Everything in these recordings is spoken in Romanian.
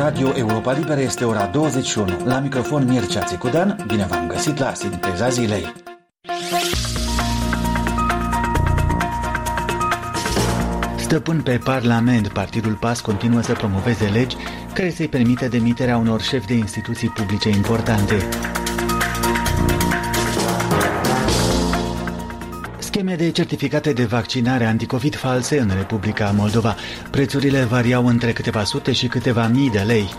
Radio Europa Liberă este ora 21. La microfon Mircea Țicudan, bine v-am găsit la Sinteza Zilei. Stăpân pe Parlament, Partidul PAS continuă să promoveze legi care să-i permită demiterea unor șefi de instituții publice importante. Scheme de certificate de vaccinare anticovid false în Republica Moldova. Prețurile variau între câteva sute și câteva mii de lei.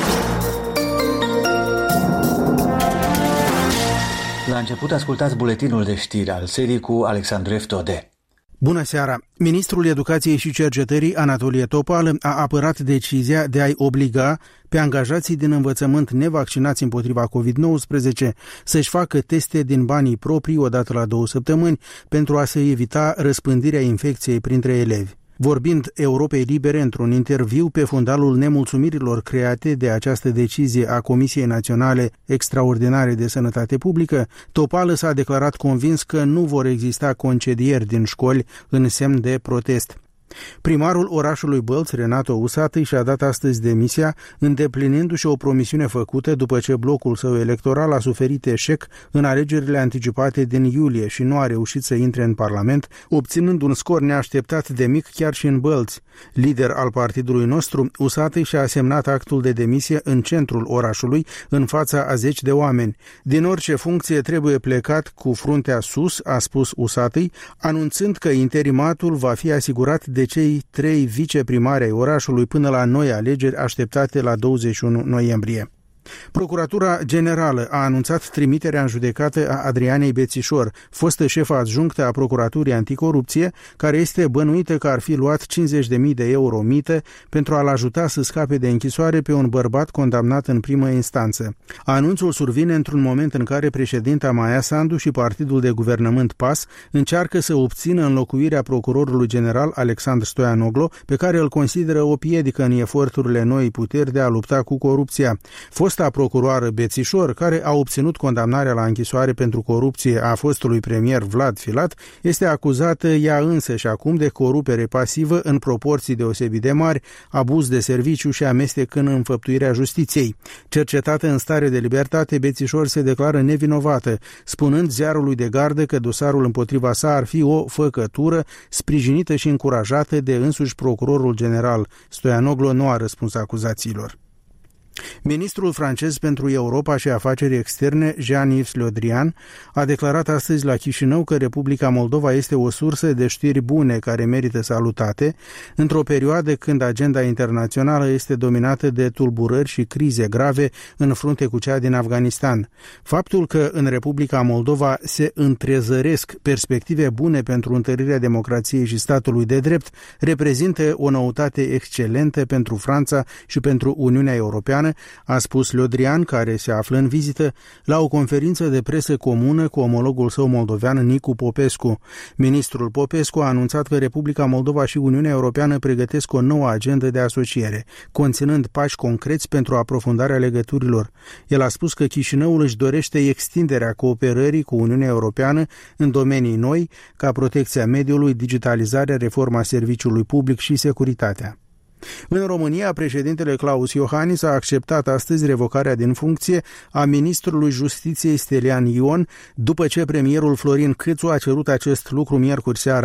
La început ascultați buletinul de știri al serii cu Alexandru Eftode. Bună seara! Ministrul Educației și Cercetării, Anatolie Topal, a apărat decizia de a-i obliga pe angajații din învățământ nevaccinați împotriva COVID-19 să-și facă teste din banii proprii odată la 2 săptămâni pentru a se evita răspândirea infecției printre elevi. Vorbind Europei Libere într-un interviu pe fundalul nemulțumirilor create de această decizie a Comisiei Naționale Extraordinare de Sănătate Publică, Topală s-a declarat convins că nu vor exista concedieri din școli în semn de protest. Primarul orașului Bălți, Renato Usatăi, și-a dat astăzi demisia, îndeplinindu-și o promisiune făcută după ce blocul său electoral a suferit eșec în alegerile anticipate din iulie și nu a reușit să intre în Parlament, obținând un scor neașteptat de mic chiar și în Bălți. Lider al partidului nostru, Usatăi și-a semnat actul de demisie în centrul orașului, în fața a 10 de oameni. Din orice funcție trebuie plecat cu fruntea sus, a spus Usatăi, anunțând că interimatul va fi asigurat de cei 3 viceprimari ai orașului până la noi alegeri așteptate la 21 noiembrie. Procuratura Generală a anunțat trimiterea în judecată a Adrianei Bețișor, fostă șefă adjunctă a Procuraturii Anticorupție, care este bănuită că ar fi luat 50.000 de euro mită pentru a-l ajuta să scape de închisoare pe un bărbat condamnat în primă instanță. Anunțul survine într-un moment în care președinta Maia Sandu și partidul de guvernământ PAS încearcă să obțină înlocuirea procurorului general Alexandru Stoianoglo, pe care îl consideră o piedică în eforturile noii puteri de a lupta cu corupția. Fosta procuroară Bețișor, care a obținut condamnarea la închisoare pentru corupție a fostului premier Vlad Filat, este acuzată ea însă și acum de corupere pasivă în proporții deosebit de mari, abuz de serviciu și amestec în înfăptuirea justiției. Cercetată în stare de libertate, Bețișor se declară nevinovată, spunând ziarului de gardă că dosarul împotriva sa ar fi o făcătură sprijinită și încurajată de însuși procurorul general. Stoianoglo nu a răspuns acuzațiilor. Ministrul francez pentru Europa și Afaceri Externe, Jean-Yves Le Drian, a declarat astăzi la Chișinău că Republica Moldova este o sursă de știri bune care merită salutate, într-o perioadă când agenda internațională este dominată de tulburări și crize grave în frunte cu cea din Afganistan. Faptul că în Republica Moldova se întrezăresc perspective bune pentru întărirea democrației și statului de drept reprezintă o noutate excelentă pentru Franța și pentru Uniunea Europeană, a spus Le Drian, care se află în vizită, la o conferință de presă comună cu omologul său moldovean Nicu Popescu. Ministrul Popescu a anunțat că Republica Moldova și Uniunea Europeană pregătesc o nouă agendă de asociere, conținând pași concreți pentru aprofundarea legăturilor. El a spus că Chișinăul își dorește extinderea cooperării cu Uniunea Europeană în domenii noi, ca protecția mediului, digitalizarea, reforma serviciului public și securitatea. În România, președintele Claus Iohannis a acceptat astăzi revocarea din funcție a ministrului Justiției Stelian Ion, după ce premierul Florin Câțu a cerut acest lucru miercuri seara